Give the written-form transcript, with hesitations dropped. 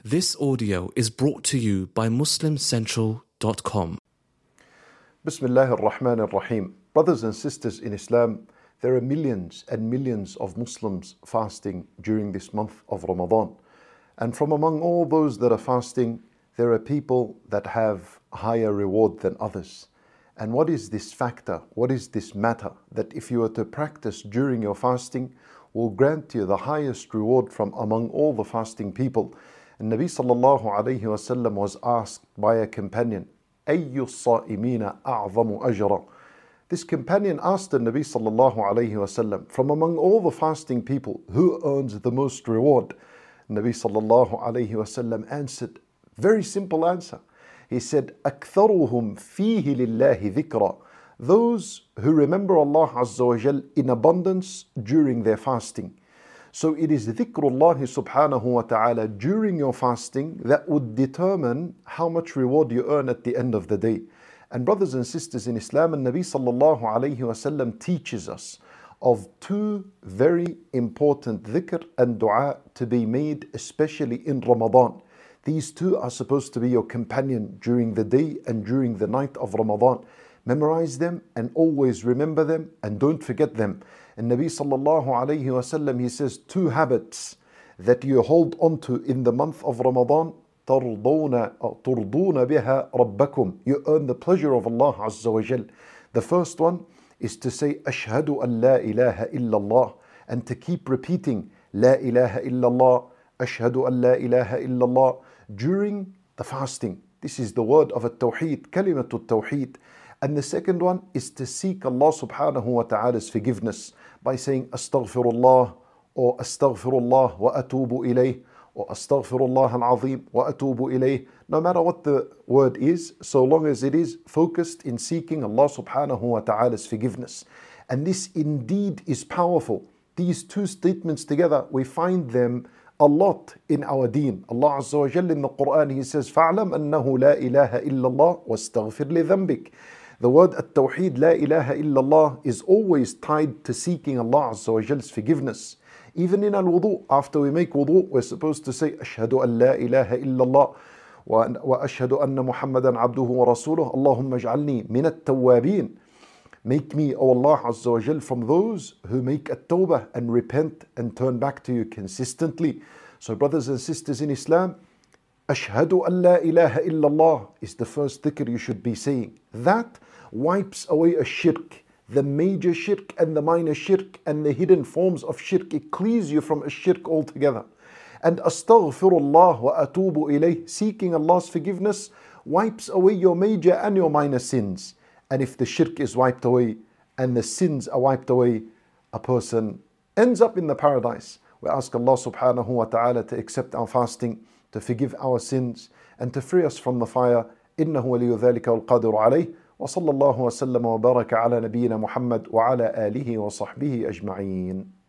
This audio is brought to you by MuslimCentral.com. Bismillah ar-Rahman ar-Rahim. Brothers and sisters in Islam, there are millions and millions of Muslims fasting during this month of Ramadan. And from among all those that are fasting, there are people that have higher reward than others. And what is this factor? What is this matter that if you were to practice during your fasting will grant you the highest reward from among all the fasting people? And Nabi sallallahu alayhi wasallam was asked by a companion, أَيُّ الصَّائِمِينَ أَعْظَمُ أَجْرًا? This companion asked the Nabi sallallahu alayhi wasallam, from among all the fasting people, who earns the most reward? Nabi sallallahu alayhi wasallam answered, very simple answer. He said, أَكْثَرُهُمْ فِيهِ لِلَّهِ ذِكْرًا. Those who remember Allah Azza wa Jal in abundance during their fasting. So it is dhikrullah subhanahu wa ta'ala during your fasting that would determine how much reward you earn at the end of the day. And brothers and sisters in Islam, and Nabi sallallahu alayhi wasallam teaches us of two very important dhikr and dua to be made, especially in Ramadan. These two are supposed to be your companion during the day and during the night of Ramadan. Memorize them and always remember them and don't forget them. And Nabi sallallahu alayhi wasallam, he says, two habits that you hold on to in the month of Ramadan, ترضون بها ربكم. You earn the pleasure of Allah Azza wa Jal. The first one is to say, أشهد أن لا إله إلا الله, and to keep repeating, لا إله إلا الله, أشهد أن لا إله إلا الله, during the fasting. This is the word of التوحيد, كلمة التوحيد. And the second one is to seek Allah subhanahu wa ta'ala's forgiveness by saying astaghfirullah or astaghfirullah wa atubu ilayh or astaghfirullah al-azim wa atubu ilayh. No matter what the word is, so long as it is focused in seeking Allah subhanahu wa ta'ala's forgiveness. And this indeed is powerful. These two statements together, we find them a lot in our deen. Allah Azza wa Jalla in the Quran, He says, فَعْلَمْ أَنَّهُ لَا إِلَهَ إِلَّا اللَّهُ وَاسْتَغْفِرْ لِذَنْبِكَ. The word at-tawheed, la ilaha illallah, is always tied to seeking Allah Azza wa Jal's forgiveness. Even in al-wudu, after we make wudu, we're supposed to say, أشهد أن لا إله إلا الله وأشهد أن محمدا عبده ورسوله اللهم اجعلني من التوابين. Make me, O Allah Azza wa Jal, from those who make at-tawbah and repent and turn back to you consistently. So brothers and sisters in Islam, أشهد أن لا إله إلا الله is the first dhikr you should be saying. That wipes away a shirk, the major shirk and the minor shirk and the hidden forms of shirk. It clears you from a shirk altogether. And astaghfirullah wa atubu ilayh, seeking Allah's forgiveness, wipes away your major and your minor sins. And if the shirk is wiped away and the sins are wiped away, a person ends up in the paradise. We ask Allah subhanahu wa ta'ala to accept our fasting, to forgive our sins, and to free us from the fire. إنه ولي ذلك والقادر عليه. وصلى الله وسلم وبارك على نبينا محمد وعلى آله وصحبه أجمعين.